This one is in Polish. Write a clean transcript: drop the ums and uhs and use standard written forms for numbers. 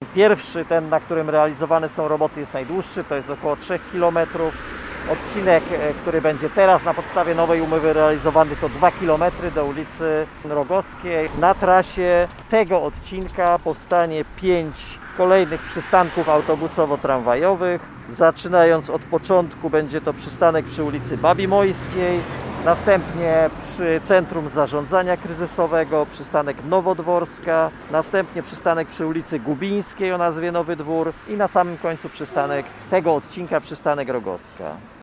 Pierwszy, ten na którym realizowane są roboty, jest najdłuższy, to jest około 3 km. Odcinek, który będzie teraz na podstawie nowej umowy realizowany, to 2 km do ulicy Rogowskiej. Na trasie tego odcinka powstanie 5 kolejnych przystanków autobusowo-tramwajowych. Zaczynając od początku będzie to przystanek przy ulicy Babi Mojskiej, następnie przy Centrum Zarządzania Kryzysowego przystanek Nowodworska, następnie przystanek przy ulicy Gubińskiej o nazwie Nowy Dwór i na samym końcu przystanek tego odcinka, przystanek Rogowska.